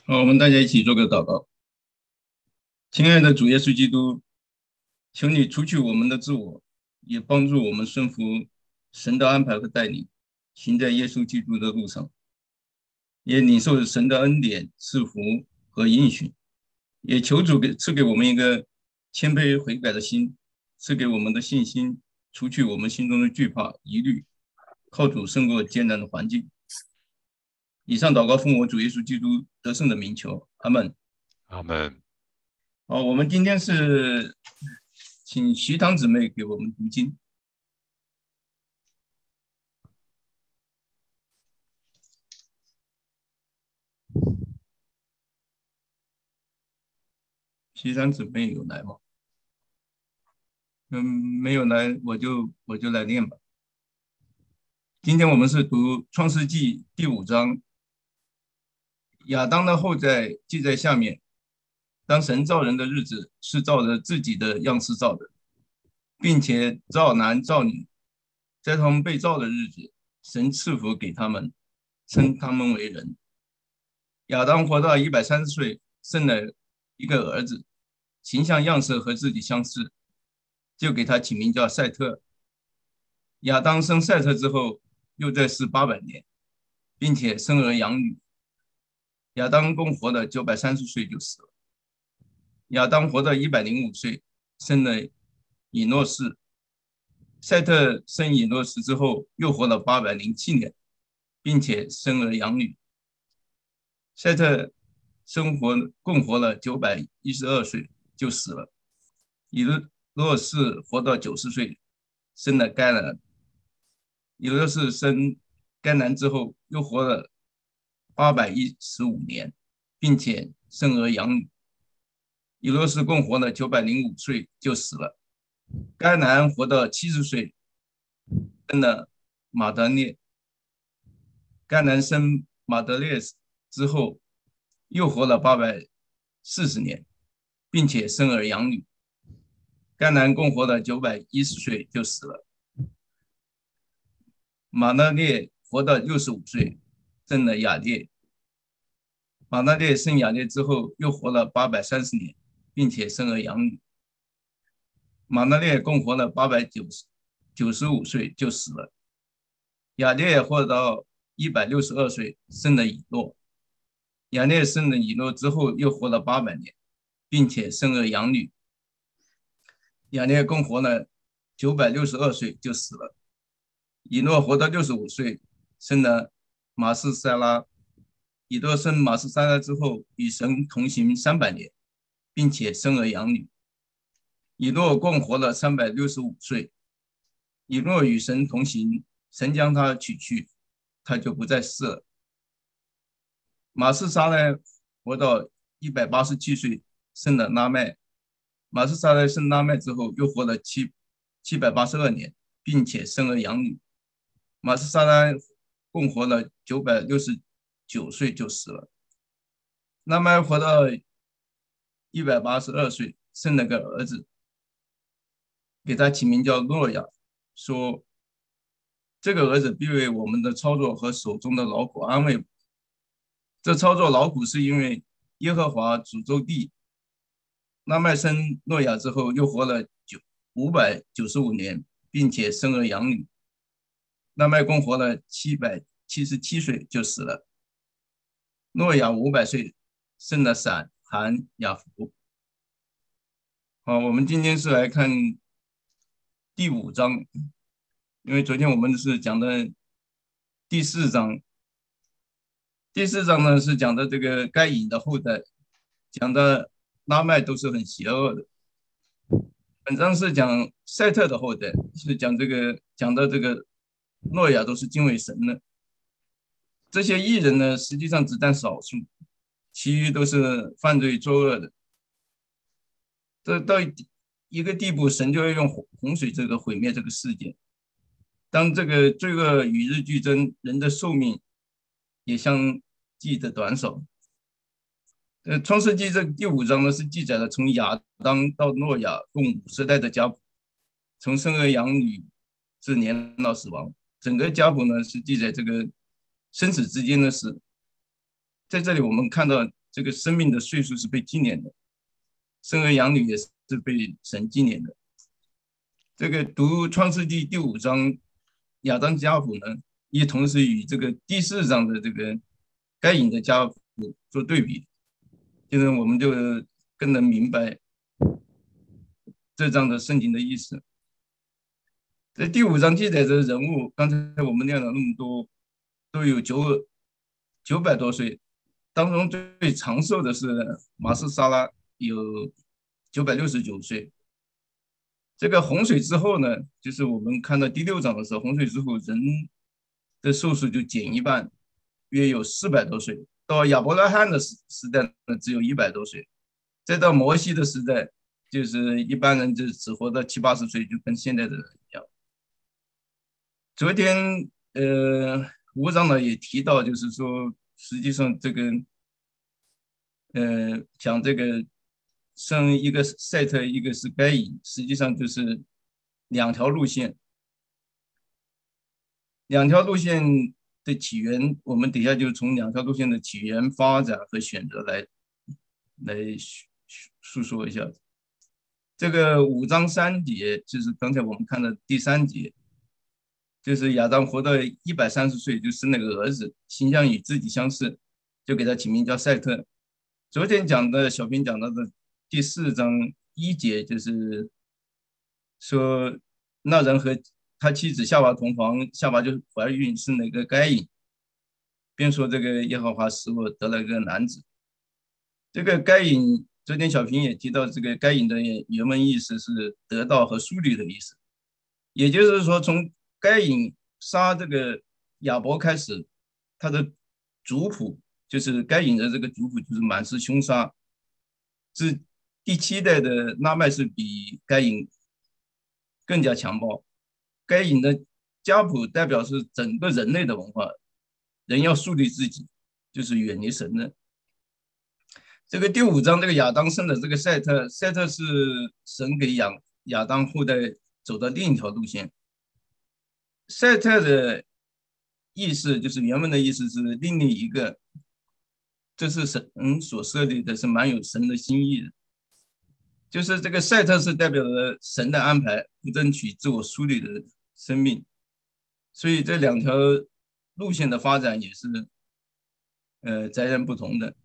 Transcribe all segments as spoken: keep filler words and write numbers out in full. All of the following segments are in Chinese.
好，我们大家一起做个祷告。亲爱的主耶稣基督，求你除去我们的自我，也帮助我们顺服神的安排和带领，行在耶稣基督的路上，也领受神的恩典、赐福和应许。也求主给赐给我们一个谦卑悔改的心，赐给我们的信心，除去我们心中的惧怕、疑虑，靠主胜过艰难的环境。以上祷告奉我主耶稣基督得胜的名求，阿门。 阿门。 好，我们今天是请徐堂姊妹给我们读经。徐堂姊妹有来吗？嗯，没有来，我就我就来念吧。今天我们是读创世纪第五章，亚当的后代记在下面。当神造人的日子，是照着自己的样式造的，并且造男造女。在他们被造的日子，神赐福给他们，称他们为人。亚当活到一百三十岁，生了一个儿子，形象样式和自己相似，就给他起名叫赛特。亚当生赛特之后，又在世八百年，并且生儿养女。亚当共活了九百三十岁就死了。亚当活到一百零五岁，生了以诺士。赛特生以诺士之后，又活了八百零七年，并且生儿养女。赛特生活共活了九百一十二岁就死了。以诺士活到九十岁，生了该男。以诺士生该男之后，又活了八百一十五年，并且生儿养女。以诺士共活了九百零五岁就死了。该男活到七十岁，生了马德列。该男生马德列之后，又活了八百四十年，并且生儿养女。该男共活了九百一十岁就死了。马德列活到六十五岁，生了雅列。马德列生雅列之后，又活了八百三十年，并且生儿养女。马德列共活了八百九十五岁就死了。雅列活到一百六十二岁，生了以诺。雅列生了以诺之后，又活了八百年，并且生儿养女。雅列共活了九百六十二岁就死了。以诺活到六十五岁，生了马斯塞拉。以诺生马斯塞拉之后，与神同行三百年，并且生儿养女。以诺共活了三百六十五岁。以诺与神同行，神将他取去，他就不再世了。马斯沙呢，活到一百八十七岁，生了拉麦。马斯沙呢生拉麦之后，又活了七七百八十二年，并且生儿养女。马斯沙拉共活了九百六十九岁就死了。拉麦活到一百八十二岁，生了个儿子，给他起名叫诺亚，说这个儿子必为我们的操作和手中的劳苦安慰。这操作劳苦是因为耶和华诅咒地。拉麦生诺亚之后，又活了五百九十五年，并且生儿养女。拉麦共活了七百七十七岁就死了。诺亚五百岁，生了闪、含、雅弗。好，我们今天是来看第五章，因为昨天我们是讲的第四章。第四章呢是讲的这个该隐的后代，讲的拉麦都是很邪恶的。本章是讲赛特的后代，是讲这个讲的这个诺亚都是敬畏神的。这些异人呢，实际上只占少数，其余都是犯罪作恶的。这到一个地步，神就要用洪水这个毁灭这个世界。当这个罪恶与日俱增，人的寿命也相继的短少。呃，创世纪这第五章呢，是记载了从亚当到诺亚共五十代的家谱，从生儿养女至年老死亡，整个家谱呢是记载这个生死之间的事。在这里我们看到这个生命的岁数是被纪念的，生儿养女也是被神纪念的。这个读创世纪第五章，亚当家谱呢，也同时与这个第四章的这个该隐的家谱做对比，就是我们就更能明白这章的圣经的意思。在第五章记载的人物，刚才我们念了那么多，都有九九百多岁，当中最长寿的是马斯沙拉，有九百六十九岁。这个洪水之后呢，就是我们看到第六章的时候，洪水之后人的寿数就减一半，约有四百多岁。到亚伯拉罕的时时代呢，只有一百多岁。再到摩西的时代，就是一般人就只活到七八十岁，就跟现在的人一样。昨天呃，吴长老也提到，就是说，实际上这个呃，讲这个生一个赛特，一个是该隐，实际上就是两条路线。两条路线的起源，我们底下就从两条路线的起源、发展和选择来来述说一下。这个五章三节就是刚才我们看的第三节，就是亚当活到一百三十岁就生了个儿子，形象与自己相似，就给他起名叫赛特。昨天讲的小平讲到的第四章一节，就是说那人和他妻子夏娃同房，夏娃就怀孕生了一个该隐，便说这个耶和华使我得了一个男子。这个该隐，昨天小平也提到，这个该隐的原文意思是得到和疏离的意思，也就是说，从该隐杀这个亚伯开始，他的族谱就是该隐的这个族谱就是满是凶杀。是第七代的拉麦是比该隐更加强暴。该隐的家谱代表是整个人类的文化，人要树立自己，就是远离神的。这个第五章，这个亚当生的这个赛特，赛特是神给亚亚当后代走的另一条路线。赛特的意思就是原文的意思是另立一个，这是神所设立的，是蛮有神的心意的。就是这个赛特是代表了神的安排，不争取自我梳理的生命。所以这两条路线的发展也是呃截然不同的。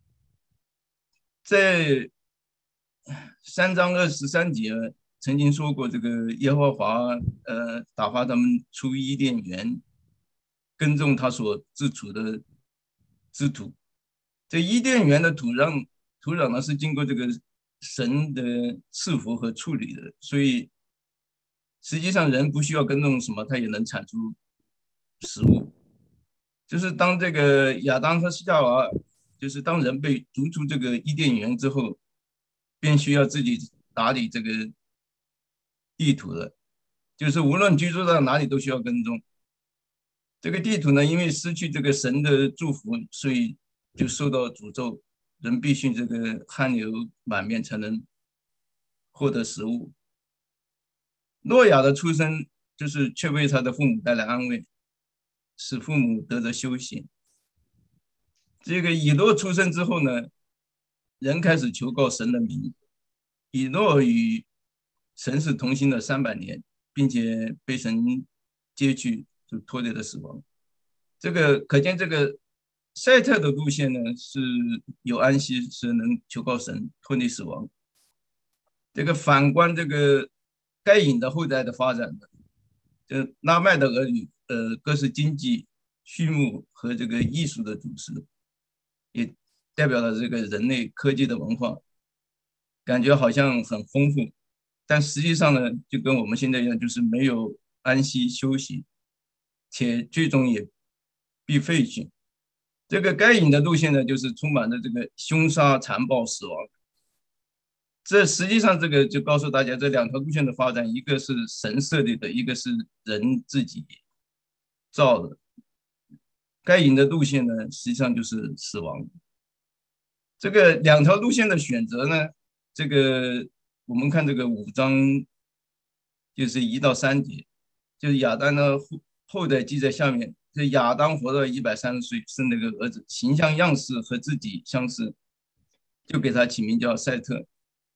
在三章二十三节曾经说过，这个耶和华呃打发他们出伊甸园，耕种他所自处的之土。这伊甸园的土壤土壤呢是经过这个神的赐福和处理的，所以实际上人不需要耕种什么，他也能产出食物。就是当这个亚当和夏娃，就是当人被逐出这个伊甸园之后，便需要自己打理这个地土了。就是无论居住到哪里，都需要耕种。这个地土呢，因为失去这个神的祝福，所以就受到诅咒。人必须这个汗流满面才能获得食物。诺亚的出生就是却为他的父母带来安慰，使父母得着休息。这个以诺出生之后呢，人开始求告神的名。以诺与神是同行了三百年，并且被神接去，就脱离了死亡。这个可见，这个赛特的路线呢是有安息，是能求告神脱离死亡。这个反观这个该隐的后代的发展呢，就拉麦的儿女，呃，各是经济、畜牧和这个艺术的主持，也代表了这个人类科技的文化，感觉好像很丰富，但实际上呢，就跟我们现在一样，就是没有安息休息，且最终也必废去。这个该隐的路线呢，就是充满着这个凶杀、残暴、死亡。这实际上这个就告诉大家，这两条路线的发展，一个是神设立的，一个是人自己造的。该隐的路线呢，实际上就是死亡。这个两条路线的选择呢，这个我们看这个五章，就是一到三节，就是亚当的后后代记在下面。这亚当活到一百三十岁，生了个儿子，形象样式和自己相似， 就给他起名叫赛特。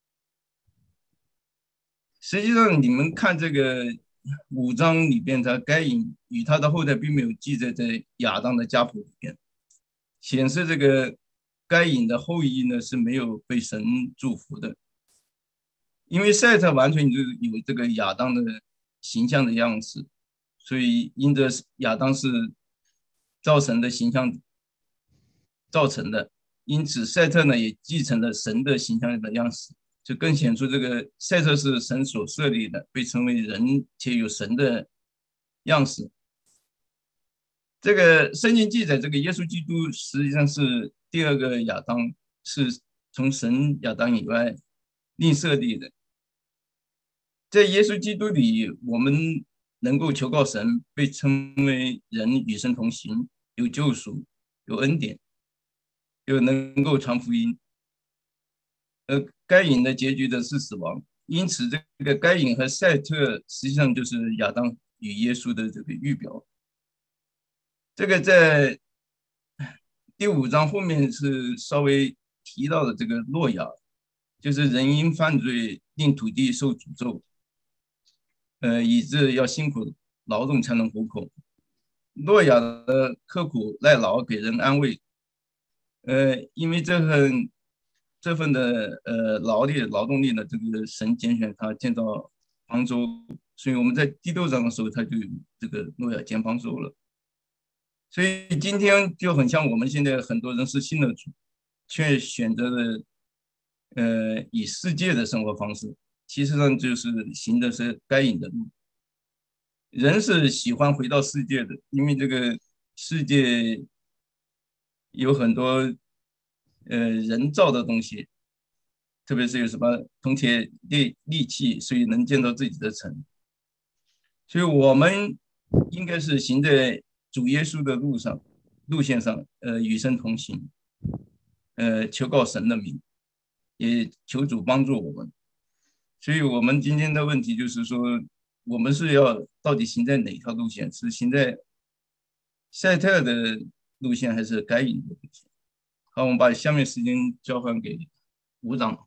实际上，你们看这个五章里边，他该隐与他的后代并没有记载在亚当的家谱里边，显示这个该隐的后裔呢是没有被神祝福的，因为赛特完全就是有这个亚当的形象的样式，所以因着亚当是造神的形象造成的，因此赛特呢也继承了神的形象的样式，就更显出这个赛特是神所设立的，被称为人且有神的样式。这个圣经记载，这个耶稣基督实际上是第二个亚当，是从神亚当以外另设立的。在耶稣基督里，我们能够求告神，被称为人与神同行，有救赎，有恩典，又能够传福音。呃，该隐的结局的是死亡，因此这个该隐和赛特实际上就是亚当与耶稣的这个预表。这个在第五章后面是稍微提到的这个诺亚，就是人因犯罪令土地受诅咒，呃，以致要辛苦劳动才能糊口。诺亚的刻苦耐劳给人安慰，呃，因为这份这份的呃劳力劳动力呢，这个神拣选他建造方舟，所以我们在第六章的时候他就有这个诺亚建方舟了。所以今天就很像我们现在很多人是信了主，却选择了呃以世界的生活方式，其实上就是行的是该隐的路。人是喜欢回到世界的，因为这个世界有很多呃人造的东西，特别是有什么铜铁利利器，所以能建造自己的城。所以我们应该是行在主耶稣的路上路线上，呃，与神同行，呃，求告神的名，也求主帮助我们。所以我们今天的问题就是说，我们是要到底行在哪条路线？是行在赛特的路线，还是该隐的路线？好，我们把下面时间交还给吴长。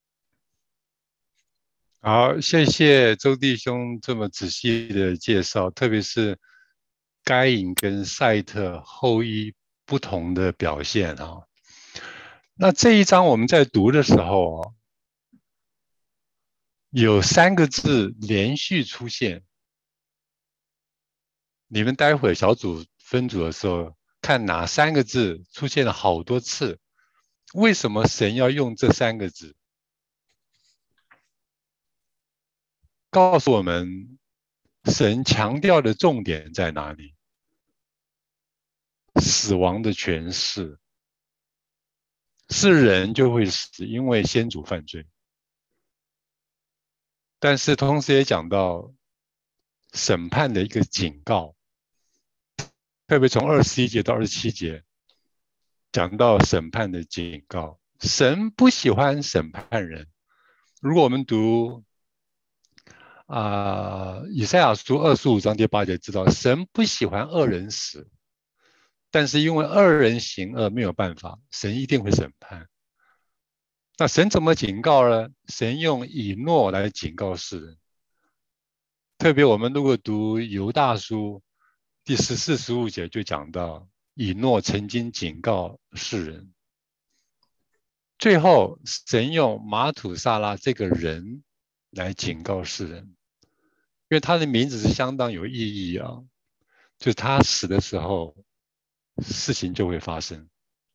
好，谢谢周弟兄这么仔细的介绍，特别是该隐跟赛特后裔不同的表现啊。那这一章我们在读的时候啊，有三个字连续出现。你们待会儿小组分组的时候，看哪三个字出现了好多次，为什么神要用这三个字？告诉我们神强调的重点在哪里？死亡的权势，是人就会死，因为先祖犯罪。但是同时也讲到审判的一个警告，特别从二十一节到二十七节讲到审判的警告。神不喜欢审判人。如果我们读啊、呃，以赛亚书二十五章第八节，知道神不喜欢恶人死，但是因为恶人行恶没有办法，神一定会审判。那神怎么警告呢？神用以诺来警告世人。特别我们如果读犹大书第十四、十五节，就讲到以诺曾经警告世人。最后，神用马土萨拉这个人来警告世人，因为他的名字是相当有意义啊，就是他死的时候，事情就会发生。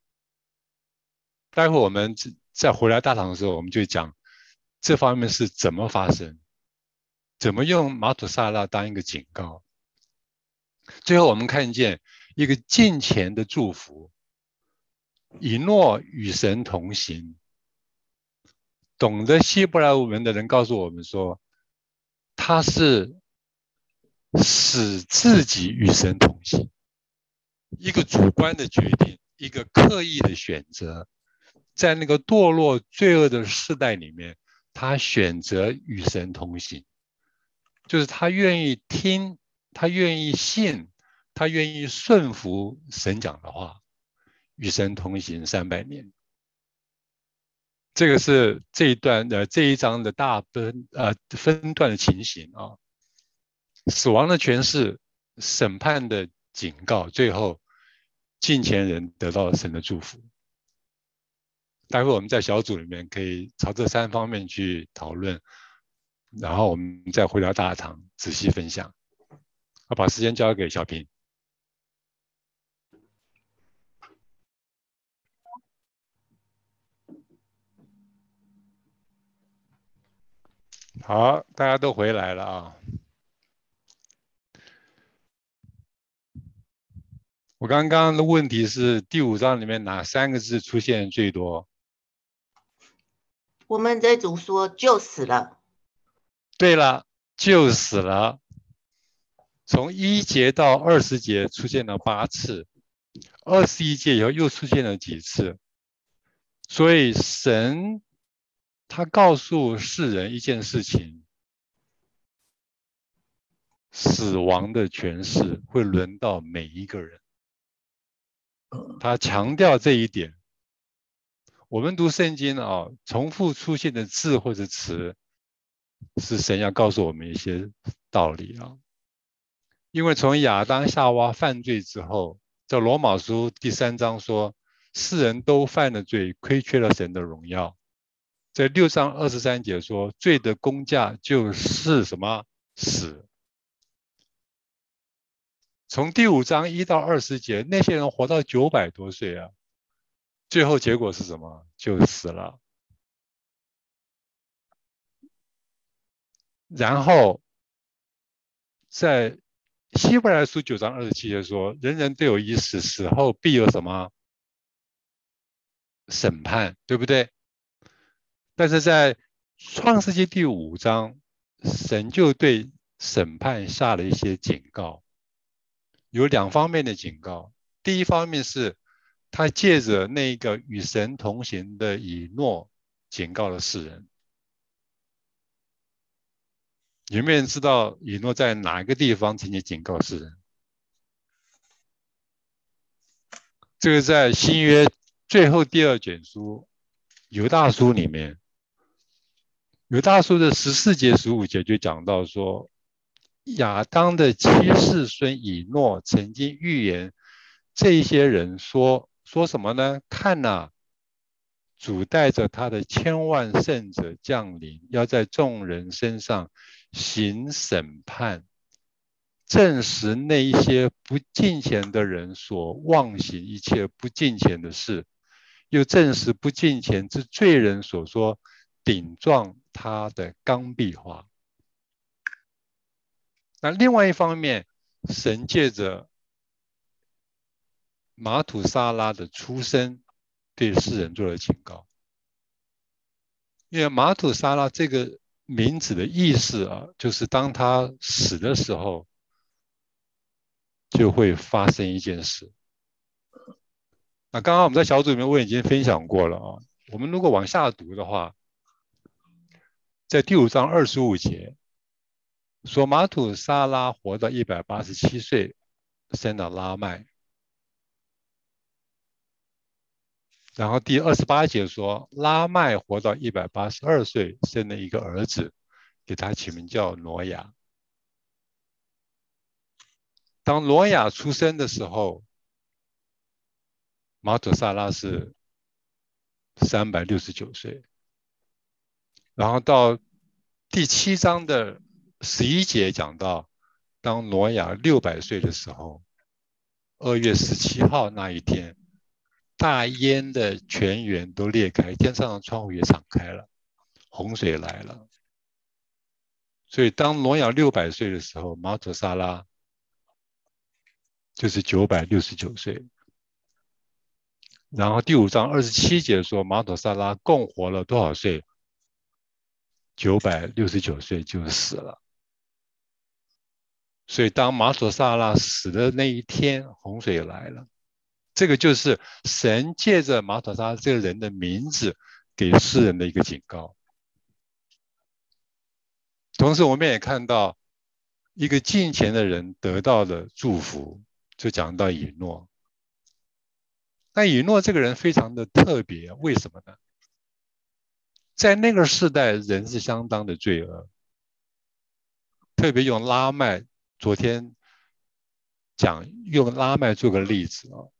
待会我们再回来大堂的时候，我们就讲这方面是怎么发生，怎么用马土萨拉当一个警告。最后我们看见一个敬虔的祝福，以诺与神同行。懂得希伯来文的人告诉我们说，他是使自己与神同行，一个主观的决定，一个刻意的选择，在那个堕落罪恶的世代里面，他选择与神同行，就是他愿意听，他愿意信，他愿意顺服神讲的话，与神同行三百年。 这个是这一段的这一章的大分呃分段的情形啊，死亡的诠释，审判的警告，最后近前人得到了神的祝福。待会我们在小组里面可以朝这三方面去讨论，然后我们再回到大堂仔细分享。我把时间交给小平。好，大家都回来了啊。我刚刚的问题是第五章里面哪三个字出现最多？ 我们这组说就死了。 对了，就死了。从一节到二十节出现了八次，二十一节以后又出现了几次。所以神他告诉世人一件事情，死亡的权势会轮到每一个人。他强调这一点。我们读圣经啊，重复出现的字或者词，是神要告诉我们一些道理啊。因为从亚当夏娃犯罪之后，在罗马书第三章说，世人都犯了罪，亏缺了神的荣耀。在六章二十三节说，罪的工价就是什么？死。从第五章一到二十节，那些人活到九百多岁啊，最后结果是什么？就死了。然后在希伯来书九章二十七节说，人人都有一死，死后必有什么？审判，对不对？但是在创世纪第五章，神就对审判下了一些警告，有两方面的警告。第一方面是他借着那个与神同行的以诺警告了世人。有没有人知道以诺在哪个地方曾经警告世人？这个在新约最后第二卷书犹大书里面，犹大书的十四节十五节就讲到说，亚当的七世孙以诺曾经预言这一些人说说什么呢？看哪，主带着他的千万圣者降临，要在众人身上行审判，证实那一些不敬虔的人所妄行一切不敬虔的事，又证实不敬虔之罪人所说顶撞他的刚愎话。那另外一方面，神借着马土沙拉的出生对世人做了警告。因为马土沙拉这个名字的意思啊，就是当他死的时候，就会发生一件事。那刚刚我们在小组里面我已经分享过了啊，我们如果往下读的话，在第五章二十五节说，马土沙拉活到一百八十七岁，生了拉麦。然后第二十八节说，拉麦活到一百八十二岁，生了一个儿子，给他起名叫挪亚。当挪亚出生的时候，马土萨拉是三百六十九岁。然后到第七章的十一节讲到，当挪亚六百岁的时候，二月十七号那一天，大烟的泉源都裂开，天上的窗户也敞开了，洪水来了。所以当挪亚六百岁的时候，马土萨拉就是九百六十九岁。然后第五章二十七节说，马土萨拉共活了多少岁？九百六十九岁就死了。所以当马土萨拉死的那一天，洪水来了。这个就是神借着马土萨拉这个人的名字给世人的一个警告。同时我们也看到一个敬虔的人得到的祝福，就讲到以诺。那以诺这个人非常的特别，为什么呢？ 在那个时代，人是相当的罪恶，特别用拉麦，昨天讲用拉麦做个例子啊，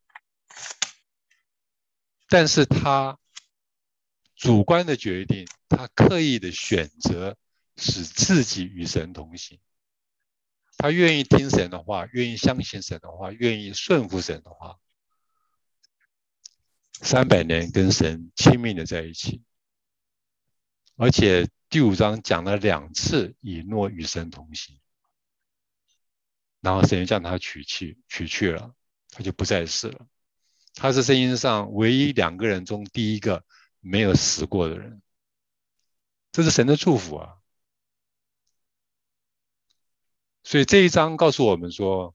但是他主观的决定，他刻意的选择使自己与神同行，他愿意听神的话，愿意相信神的话，愿意顺服神的话，三百年跟神亲密的在一起，而且第五章讲了两次以诺与神同行，然后神就将他取去取去了，他就不再世了。他是圣经上唯一两个人中第一个没有死过的人，这是神的祝福啊。所以这一章告诉我们说，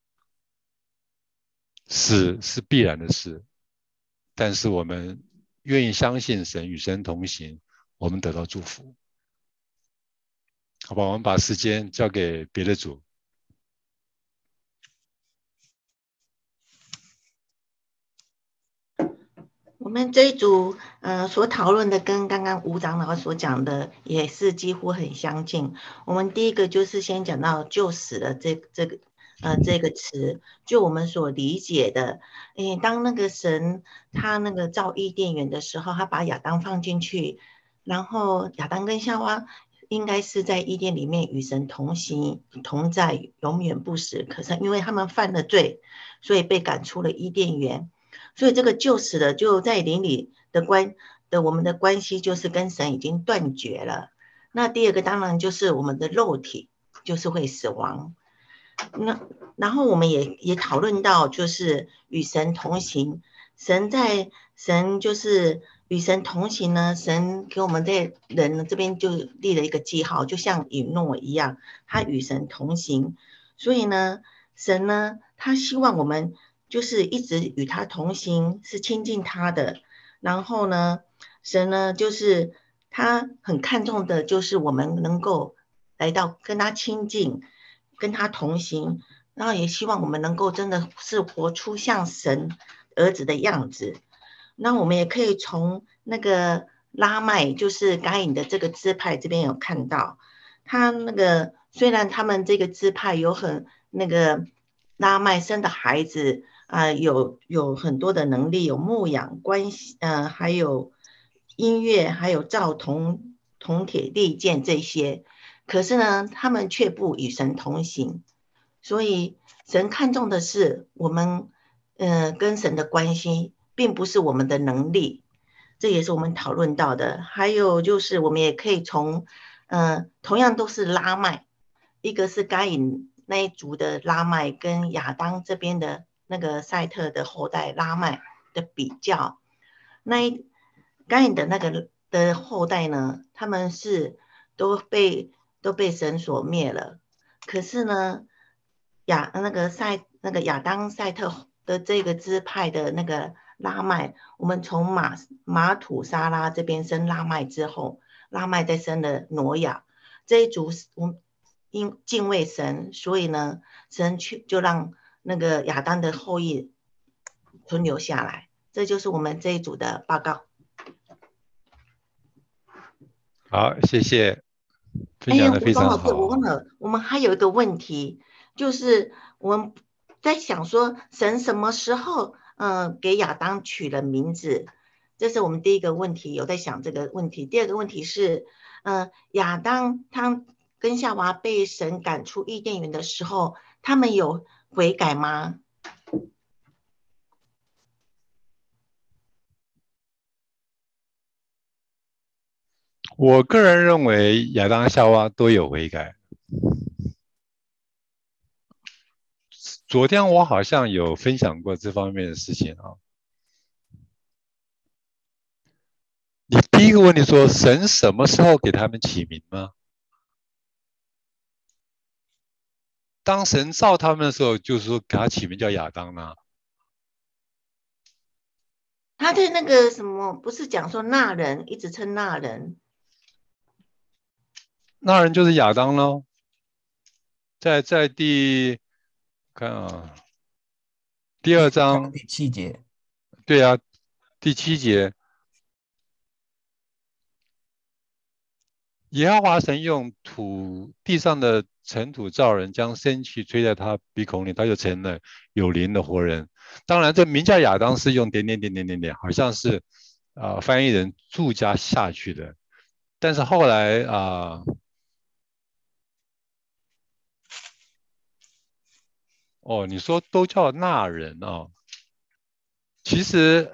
死是必然的事，但是我们愿意相信神，与神同行，我们得到祝福。好吧，我们把时间交给别的组。 我们这一组呃所讨论的跟刚刚吴长老所讲的也是几乎很相近。我们第一个就是先讲到就死了这这个呃这个词，就我们所理解的，诶，当那个神他那个造伊甸园的时候，他把亚当放进去，然后亚当跟夏娃应该是在伊甸里面与神同行同在，永远不死。可是因为他们犯了罪，所以被赶出了伊甸园。所以这个就死了，就在灵里的关的我们的关系就是跟神已经断绝了。那第二个当然就是我们的肉体就是会死亡。那然后我们也也讨论到就是与神同行，神在神就是与神同行呢，神给我们在人这边就立了一个记号，就像以诺一样，他与神同行。所以呢，神呢，他希望我们就是一直与他同行，是亲近他的。然后呢，神呢，就是他很看重的，就是我们能够来到跟他亲近，跟他同行，然后也希望我们能够真的是活出像神儿子的样子。那我们也可以从那个拉麦，就是该隐的这个支派这边有看到，他那个虽然他们这个支派有很那个拉麦生的孩子啊、呃，有有很多的能力，有牧养关系，呃，还有音乐，还有造铜铜铁利剑这些，可是呢，他们却不与神同行，所以神看重的是我们，呃，跟神的关系，并不是我们的能力。这也是我们讨论到的。还有就是，我们也可以从，呃，同样都是拉麦，一个是该隐那一族的拉麦，跟亚当这边的那个赛特的后代拉麦的比较。那一该隐的那个的后代呢，他们是都被都被神所灭了。可是呢，亚那个赛那个亚当赛特的这个支派的那个拉麦，我们从马马土沙拉这边生拉麦之后，拉麦再生了挪亚这一族，我因敬畏神，所以呢，神去就让那个亚当的后裔存留下来。这就是我们这一组的报告。 好，谢谢，分享的非常好。 哎，我忘了，我们还有一个问题，就是我们在想说，神什么时候嗯、呃、给亚当取了名字？这是我们第一个问题，有在想这个问题。第二个问题是，嗯、呃，亚当他跟夏娃被神赶出伊甸园的时候，他们有悔改吗？ 我个人认为亚当夏娃都有悔改。昨天我好像有分享过这方面的事情啊。你第一个问题说神什么时候给他们起名吗？当神造他们的时候，就是说给他起名叫亚当呢。 他在那个什么，不是讲说那人，一直称那人。 那人就是亚当咯，在在第看啊，第二章第七节， 对啊，第七节， 耶和华神用土地上的尘土造人，将生气吹在他鼻孔里，他就成了有灵的活人。当然，这名叫亚当是用点点点点点点，好像是呃翻译人注加下去的。但是后来啊、呃，哦，你说都叫那人哦，其实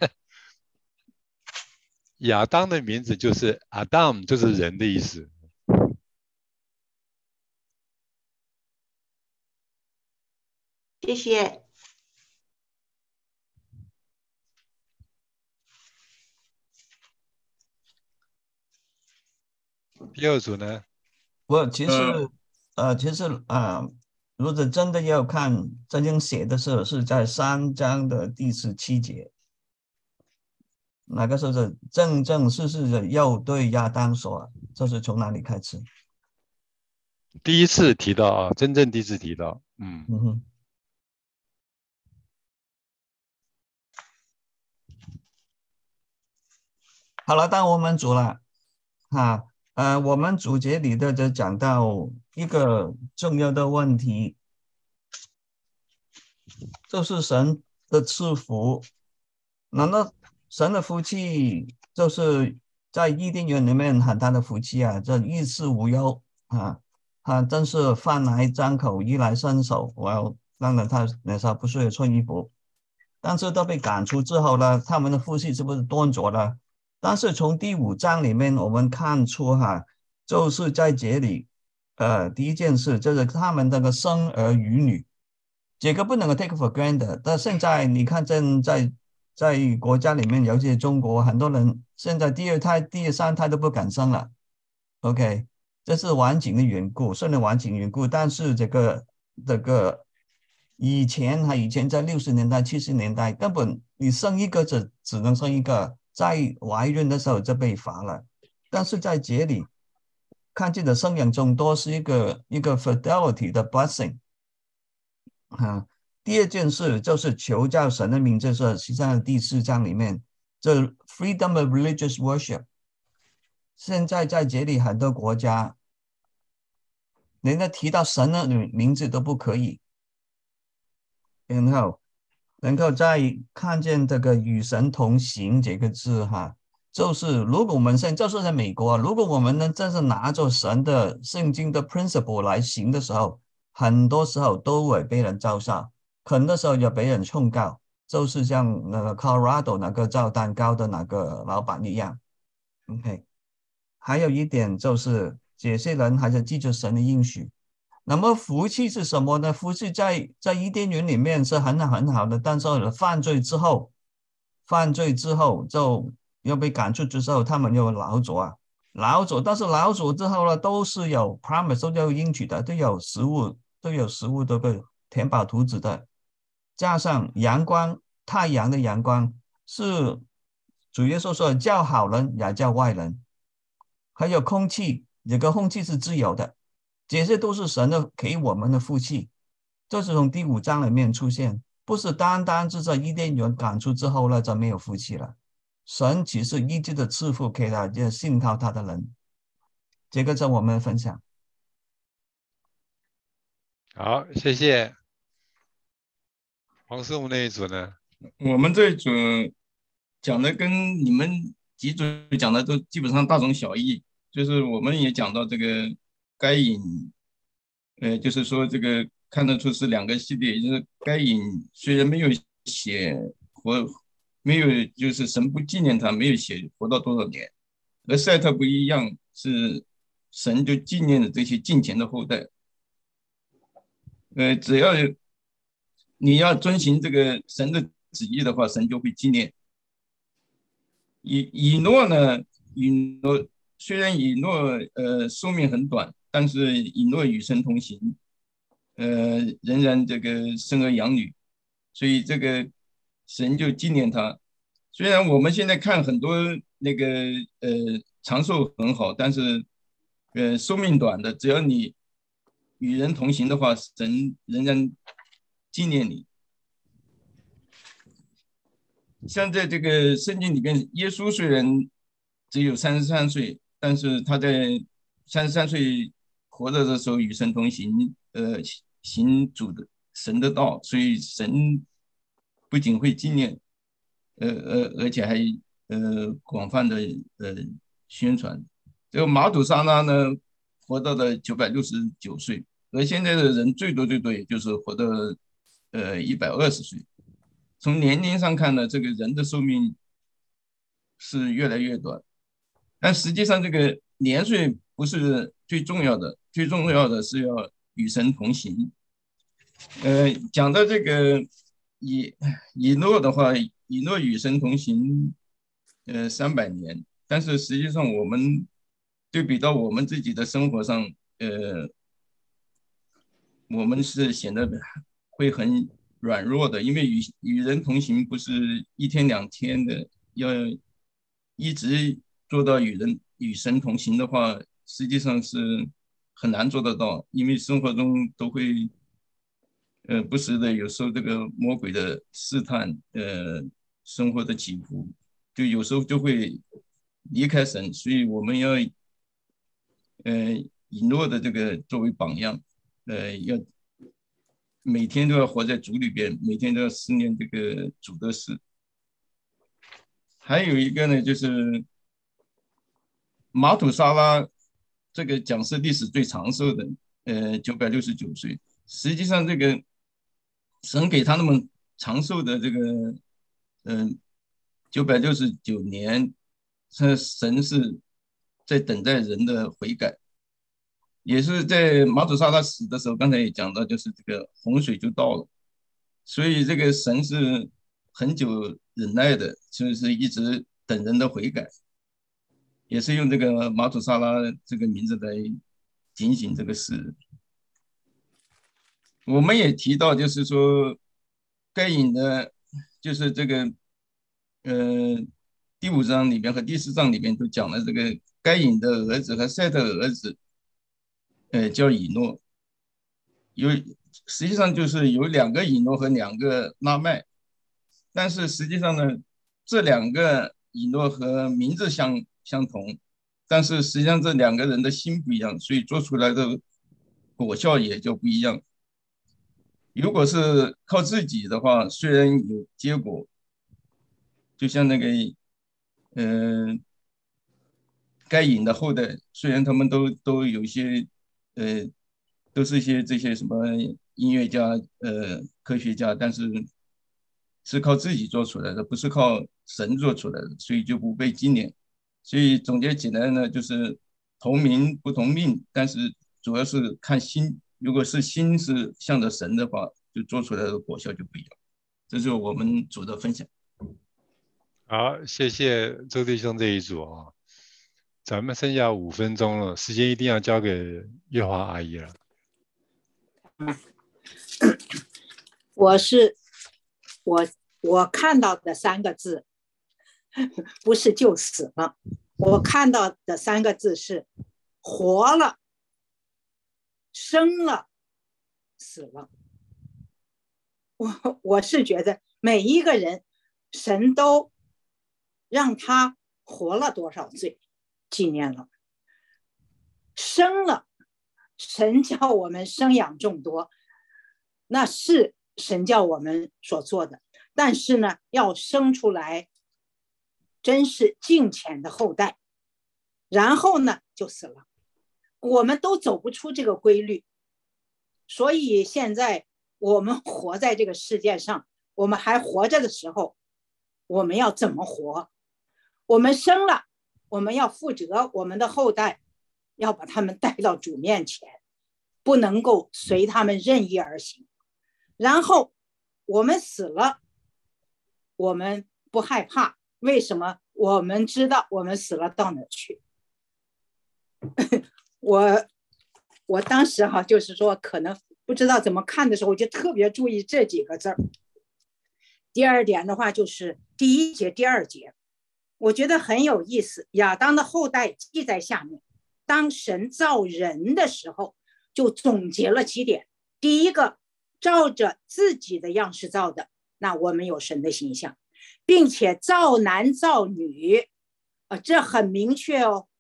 亚当的名字就是 Adam， 就是人的意思。 谢谢。 第二组呢？ 我其实呃呃，其实啊、呃如果真的要看真正写的时候，是在三章的第十七节，那个时候是正正式式的要对亚当说，这是从哪里开始？ 第一次提到啊，真正第一次提到，嗯嗯哼。好了，当我们组了啊，呃，我们主节里的就讲到一个重要的问题，就是神的赐福。难道神的福气就是在伊甸园里面很大的福气啊？这衣食无忧啊，他真是饭来张口，衣来伸手。我要让人他脸上不是穿衣服，但是都被赶出之后呢，他们的福气是不是断绝了？但是从第五章里面我们看出哈，就是在这里，呃，第一件事就是他们那个生儿育女。这个不能够 take for granted。但现在你看正在在国家里面，尤其是中国，很多人现在第二胎、第三胎都不敢生了。OK，这是环境的缘故，虽然环境缘故，但是这个这个以前还以前在六十年代、七十年代，根本你生一个只只能生一个，在怀孕的时候就被罚了。但是在这里看见的生养众多是一个一个 fidelity 的 blessing。啊，第二件事就是求教神的名，这是实际上第四章里面，这 freedom of religious worship。现在在这里很多国家，连个提到神的名字都不可以。然后，能够再看见这个与神同行这个字哈，就是如果我们现在就是在美国，如果我们呢真是拿着神的圣经的 principle 来行的时候，很多时候都会被人嘲笑，很多时候也被人控告，就是像那个 Colorado 那个造蛋糕的那个老板一样。OK，还有一点就是这些人还是记住神的应许。那么福气是什么呢？福气在在伊甸园里面是很好很好的，但是犯罪之后，犯罪之后就要被赶出之后，他们又老走啊，老走，但是老走之后呢，都是有 promise，都有应许的，都有食物，都有食物，都会填饱肚子的。加上阳光，太阳的阳光是主耶稣说叫好人也叫坏人，还有空气，这个空气是自由的。这些都是神的给我们的福气，这是从第五章里面出现，不是单单是在伊甸园赶出之后呢就没有福气了。神其实一直的赐福给他，就信靠他的人。这个是我们的分享。 好，谢谢黄师傅那一组呢。 我们这一组讲的跟你们几组讲的都基本上大同小异，就是我们也讲到这个该隐，呃，就是说这个看得出是两个系列，就是该隐虽然没有写活，没有就是神不纪念他，没有写活到多少年，而赛特不一样，是神就纪念了这些近前的后代，呃，只要你要遵循这个神的旨意的话，神就会纪念。以以诺呢，以诺虽然以诺呃寿命很短，但是以诺与神同行，呃，仍然这个生儿养女，所以这个神就纪念他。虽然我们现在看很多那个呃长寿很好，但是呃寿命短的，只要你与人同行的话，神仍然纪念你。像在这个圣经里面，耶稣虽然只有三十三岁， 但是他在三十三岁活着的时候与神同行，呃，行主的神的道，所以神不仅会纪念，呃呃，而且还呃广泛的呃宣传。这个马土沙拉呢，活到了九百六十九岁，而现在的人最多最多也就是活到呃一百二十岁。从年龄上看呢，这个人的寿命是越来越短，但实际上这个年岁不是最重要的，最重要的是要与神同行。呃，讲到这个以以诺的话，以诺与神同行，呃，三百年，但是实际上我们对比到我们自己的生活上，呃，我们是显得会很软弱的，因为与与人同行不是一天两天的，要一直做到与人与神同行的话，实际上是很难做得到，因为生活中都会，呃，不时的有时候这个魔鬼的试探，呃，生活的起伏，就有时候就会离开神，所以我们要，呃，以诺的这个作为榜样，呃，要每天都要活在主里边，每天都要思念这个主的事。还有一个呢，就是马土沙拉这个讲是历史最长寿的，呃，九百六十九岁。实际上，这个神给他那么长寿的这个，嗯、呃，九百六十九年，他神是在等待人的悔改。也是在马土沙拉死的时候，刚才也讲到，就是这个洪水就到了，所以这个神是很久忍耐的，就是一直等人的悔改，也是用这个马土沙拉这个名字来警醒这个事。我们也提到，就是说该隐的，就是这个呃第五章里边和第四章里边都讲了这个该隐的儿子和赛特的儿子。呃，叫以诺，有实际上就是有两个以诺和两个拉麦，但是实际上呢，这两个以诺和名字相相同，但是实际上这两个人的心不一样，所以做出来的果效也就不一样。如果是靠自己的话，虽然有结果，就像那个，嗯、呃，该隐的后代，虽然他们都都有一些。呃，都是一些这些什么音乐家、呃科学家，但是是靠自己做出来的，不是靠神做出来的，所以就不被纪念。所以总结起来呢，就是同名不同命，但是主要是看心，如果是心是向着神的话，就做出来的果效就不一样。这是我们组的分享。 好，谢谢周弟兄这一组啊。咱们剩下五分钟了，时间一定要交给月华阿姨了。 我是我我看到的三个字，不是就死了，我看到的三个字是活了、生了、死了。我我是觉得每一个人，神都让他活了多少岁。纪念了，生了，神叫我们生养众多，那是神叫我们所做的，但是呢，要生出来真是敬虔的后代，然后呢就死了，我们都走不出这个规律，所以现在我们活在这个世界上，我们还活着的时候，我们要怎么活？我们生了，我们要负责我们的后代，要把他们带到主面前，不能够随他们任意而行。然后我们死了，我们不害怕，为什么？我们知道我们死了到哪去。我我当时哈、啊，就是说可能不知道怎么看的时候，我就特别注意这几个字儿。第二点的话，就是第一节、第二节。我觉得很有意思，亚当的后代记在下面。当神造人的时候，就总结了几点。第一个，照着自己的样式造的，那我们有神的形象，并且造男造女，啊，这很明确哦。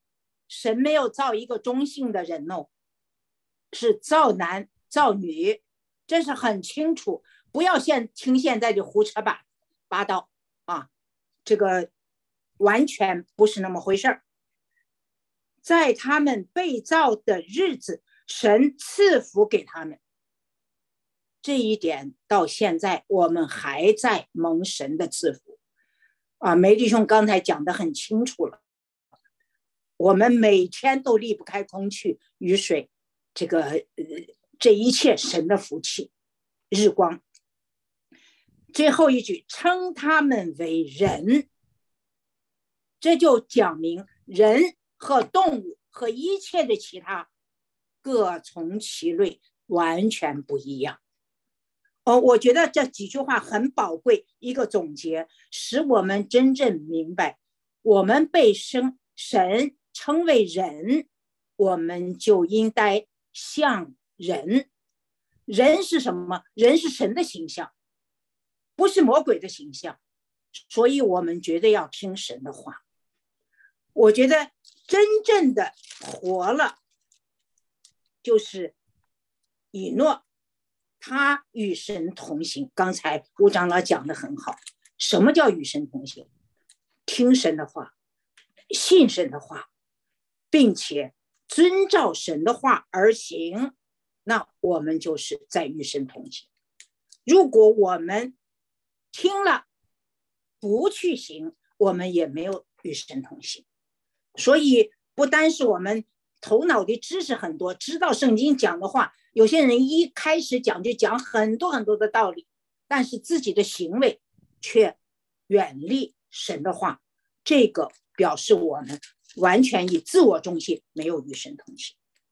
神没有造一个中性的人哦，是造男造女，这是很清楚。不要现听现在的胡扯八八道啊，这个完全不是那么回事儿。在他们被造的日子，神赐福给他们，这一点到现在我们还在蒙神的赐福啊。梅弟兄刚才讲得很清楚了，我们每天都离不开空气、雨水，这个、呃、这一切神的福气、日光。最后一句，称他们为人，这就讲明人和动物和一切的其他各从其类，完全不一样。哦，我觉得这几句话很宝贵，一个总结，使我们真正明白，我们被生神称为人，我们就应该像人。人是什么？人是神的形象，不是魔鬼的形象，所以我们绝对要听神的话。我觉得真正的活了，就是以诺，他与神同行。刚才吴长老讲得很好，什么叫与神同行？听神的话，信神的话，并且遵照神的话而行，那我们就是在与神同行。如果我们听了不去行，我们也没有与神同行。所以不单是我们头脑的知识很多，知道圣经讲的话，有些人一开始讲就讲很多很多的道理，但是自己的行为却远离神的话，这个表示我们完全以自我中心，没有与神同行。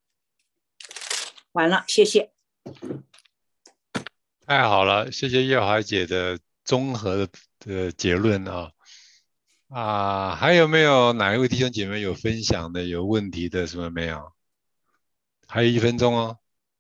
完了，谢谢。 太好了，谢谢叶华姐的综合的结论啊。啊，还有没有哪一位弟兄姐妹有分享的、有问题的？什么没有？还有一分钟哦。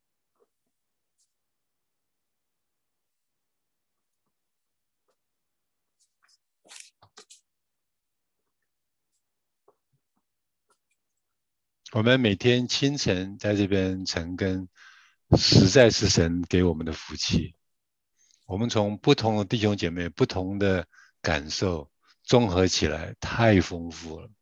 我们每天清晨在这边晨更，实在是神给我们的福气。我们从不同的弟兄姐妹、不同的感受综合起来，太丰富了。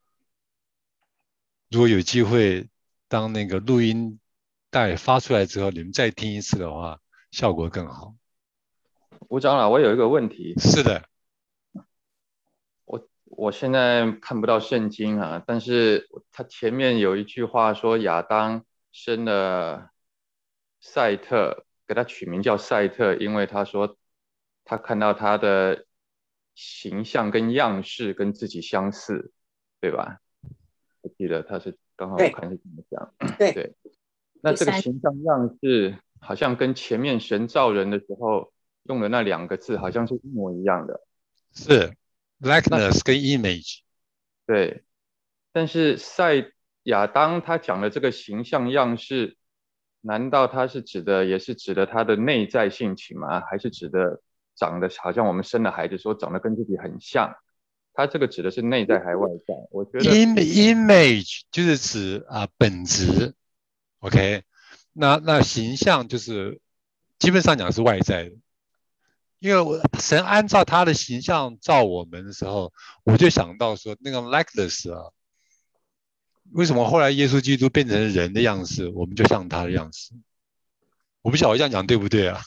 如果有机会，当那个录音带发出来之后，你们再听一次的话，效果更好。 吴长老，我有一个问题。 是的。 我我现在看不到圣经啊，但是他前面有一句话说亚当生了赛特，给他取名叫赛特，因为他说他看到他的形象跟样式跟自己相似，对吧？我记得他是刚好我看是怎么讲。 对对，那这个形象样式好像跟前面神造人的时候用的那两个字好像是一模一样的。 是 likeness 跟 image。 对，但是赛亚当他讲的这个形象样式，难道他是指的也是指的他的内在性情吗？还是指的长得好像我们生的孩子说长得跟自己很像？他这个指的是内在还是外在？我觉得 image 就是指啊、呃、本质 ，OK， 那那形象就是基本上讲是外在的，因为我神按照他的形象造我们的时候，我就想到说那个 likeness 啊，为什么后来耶稣基督变成人的样式，我们就像他的样式？我不晓得这样讲对不对啊？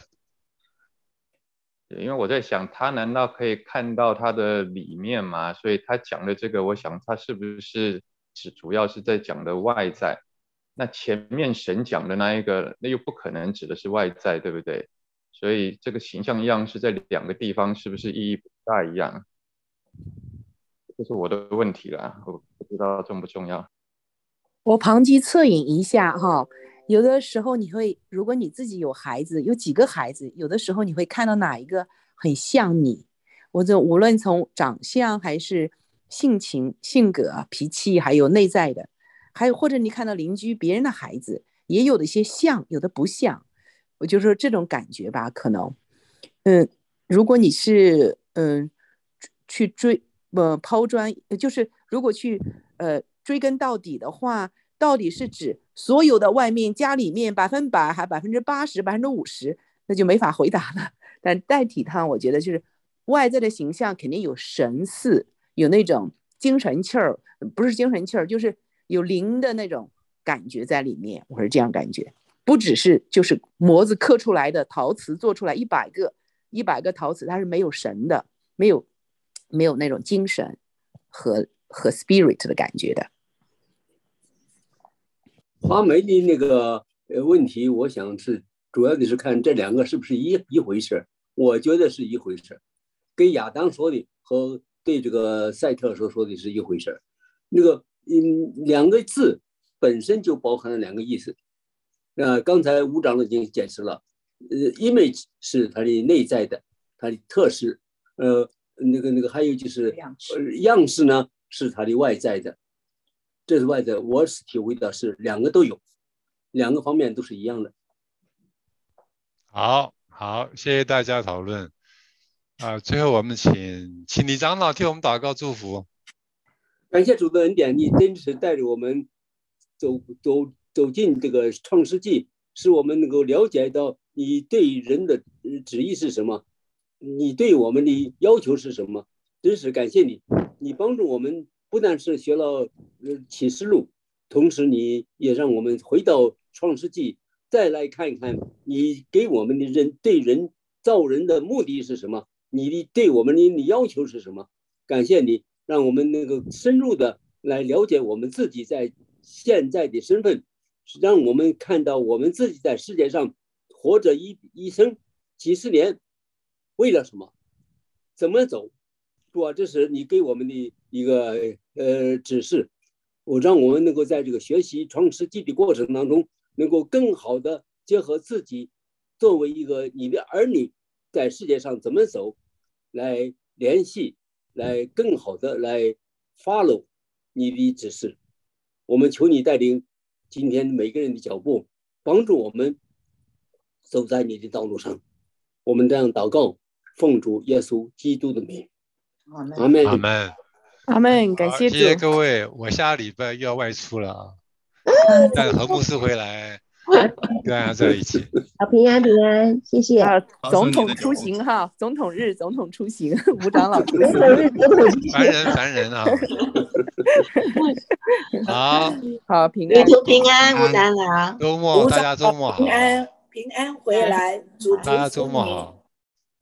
因为我在想，他难道可以看到他的里面吗？所以他讲的这个，我想他是不是只主要是在讲的外在？那前面神讲的那一个，那又不可能指的是外在，对不对？所以这个形象样式在两个地方是不是意义不大一样？这是我的问题啦，我不知道重不重要。 我旁击侧影一下哈。有的时候你会，如果你自己有孩子，有几个孩子，有的时候你会看到哪一个很像你，或者无论从长相还是性情、性格、脾气，还有内在的，还有或者你看到邻居别人的孩子，也有的些像，有的不像，我就说这种感觉吧，可能，嗯，如果你是嗯去追呃抛砖，就是如果去呃追根到底的话，到底是指所有的外面家里面百分百还百分之八十百分之五十，那就没法回答了。但代替它，我觉得就是外在的形象肯定有神似，有那种精神气儿，不是精神气儿，就是有灵的那种感觉在里面，我是这样感觉。不只是就是模子刻出来的陶瓷做出来一百个一百个陶瓷，它是没有神的，没有没有那种精神和和 spirit 的感觉的。 花梅的那个呃问题，我想是主要的是看这两个是不是一一回事。我觉得是一回事，跟亚当说的和对这个赛特所说的是一回事。那个嗯，两个字本身就包含了两个意思。呃，刚才吴长老已经解释了，呃 ，image 是它的内在的，它的特质，呃，那个那个还有就是样式， 呃，样式呢是它的外在的，这是外在。我是体会到是两个都有，两个方面都是一样的。 好，好，谢谢大家讨论。啊、呃，最后我们请请李长老替我们祷告祝福。 感谢主的恩典，你真是带着我们走走。走进这个创世纪，使我们能够了解到你对人的旨意是什么，你对我们的要求是什么。真是感谢你，你帮助我们不但是学了启示录，同时你也让我们回到创世纪，再来看一看你给我们的人对人造人的目的是什么，你的对我们的要求是什么。感谢你，让我们能够深入的来了解我们自己在现在的身份，让我们看到我们自己在世界上活着一一生几十年，为了什么，怎么走，主啊，这是你给我们的一个呃指示。我让我们能够在这个学习创世纪的过程当中，能够更好的结合自己作为一个你的儿女，在世界上怎么走，来联系，来更好的来 follow 你的指示。我们求你带领今天每个人的脚步，帮助我们走在你的道路上。我们这样祷告，奉主耶稣基督的名， 阿门， 阿门， 阿门， 阿门，感谢主， 谢谢各位。我下礼拜又要外出了啊，但何牧师回来跟大家在一起。 好，平安平安，谢谢。 啊，总统出行哈，总统日，总统出行，吴长老出行， 凡人凡人啊。好， 好，平安， 祝平安，吴长老， 周末大家周末好， 平安平安回来，主祝大家周福你。 末好。